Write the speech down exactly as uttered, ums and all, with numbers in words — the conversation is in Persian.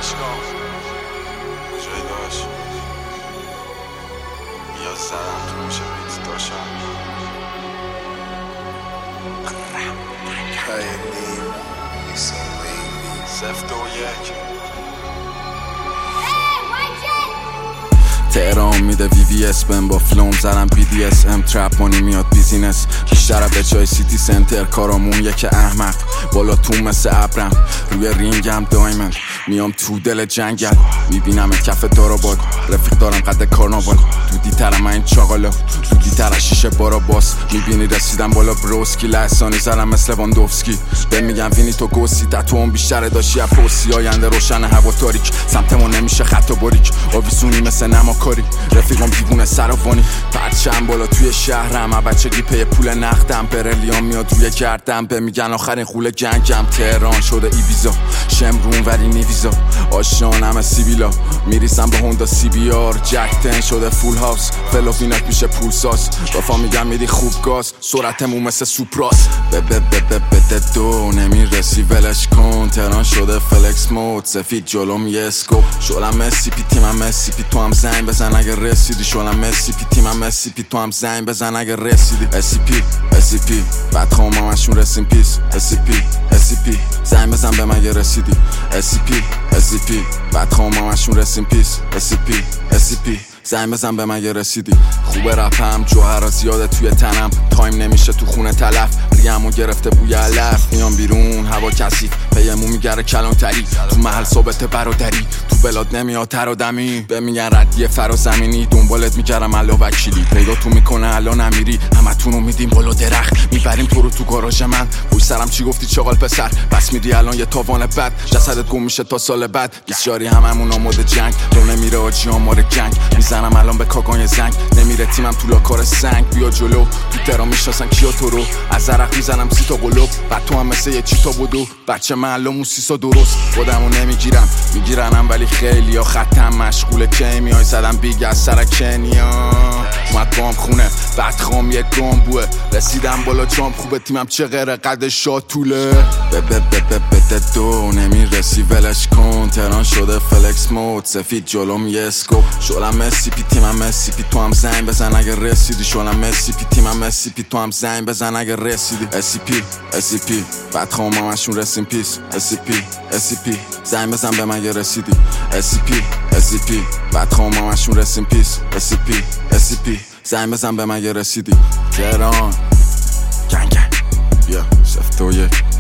عشقام کجایی داشت میاد سرم تو میشه بیت داشتم سفت و یک تهران میده وی وی اس بن با فلوم زرم بی دی اس ام ترپ مانی میاد بیزینس بیشتره به جای سیتی سنتر کارامون یک احمق بالا تو مثل ابرم روی رینگم دایمن میام تو دل جنگل میبینم کف داراباد رفیق دارم قد کارناوال دودی ترم این چاقالا دودی تر شیشه بارا باس میبینی رسیدم بالا بروسکی لحسانی زرم مثل واندوفسکی به میگم وینی تو گوسی تتو هم بیشتره داشتی اپوسی آینده روشن هوا تاریک سمتمون نمیشه خط و باریک آویزونی مثل نماکاری رفیقم دیوونه سراوانی پرچم بالا توی شهرم بچگی پی پول نقدم برلیان میاد روی گردم به میگن آخرین خوله جنگم تهران شده ایبیزا شمرون ولی نیویزا آشانم سیبیلا میریسم به هوندا سی بی آر جکتن شده فول هاوس فلوفینک میشه پولساز رفا میگم میدی خوب گاز سرعتمون مثل سوپراس به به به به به دو نمیرسی ولش کن تهران شده فلکس مود سفید جلوم یه اسکوپ شلم مسی پی تیمم مسی پی تو هم زنگ بزن اگه رسیدی شلم مسی پی تیمم مسی پی تو هم زنگ بزن اگه رسیدی اسی پی اسی پی بعد خوام همشون رسیم پیس اسی پی اسی پی زنگ بزن به مگه رسیدی اسی پی اسی پی بعد خوام همشون رسیم پیس اسی پی اسی پی زنگ بزن به مگه رسیدی خوبه رپم جوهرا زیاده توی تنم تایم نمیشه تو خونه تلف ریمو گرفته بوی علف میام بیرون هوا کثیف پیمو میگره کلانتری تو محل ثابت برادری تو بلاد نمیاد تر و دمی به میگن ردیه فرازمینی دنبالت میگرم الا وکیلی پیدا تو میکنه الان امیری همتونو میدیم بالا درخت میبریم تو رو تو گاراژ من پشت سرم چی گفتی چاقال پسر بس میدی الان یه تاوان بد جسدت گم میشه تا سال بعد بیچاری هممون آماده جنگ رو نمیره آجی آمار گنگ میزنم الان به کاگان زنگ نمیره تیمم تو لاکار سنگ بیا جلو تو تهران میشناسن کیا تو رو از عرق میزنم سی تا قلوب بعد تو هم مثل یه چیتا بودو بچه محلا موسیسا درست خودمو نمیگیرم میگیرنم ولی خیلی ها خطم مشغوله کی میای زدم بیگ از سر کنیا اومد بام خونه بعد خام یک گام بوه رسیدم بالا جام خوبه تیمم چه غیره قد شاتوله به به به به به دو نمیرسی ولش کن تهران شده فلکس مود سفید جلوم یه اسکوپ شلم مسی پی تیمم مسی پی تو هم زنگ بزن اگه رسیدی شلم مسی پی تیمم مسی پی تو هم زنگ بزن اگه رسیدی اسی پی اسی پی بعد خوام همشون رسیم پیس اسی پی اسی پی زنگ بزن به مگه رسیدی اسی پی اسی پی بعد خوام همشون رسیم پیس اسی پی اسی پی زنگ بزن به مگه رسیدی تهران گنگ گنگ بیا سفت و یک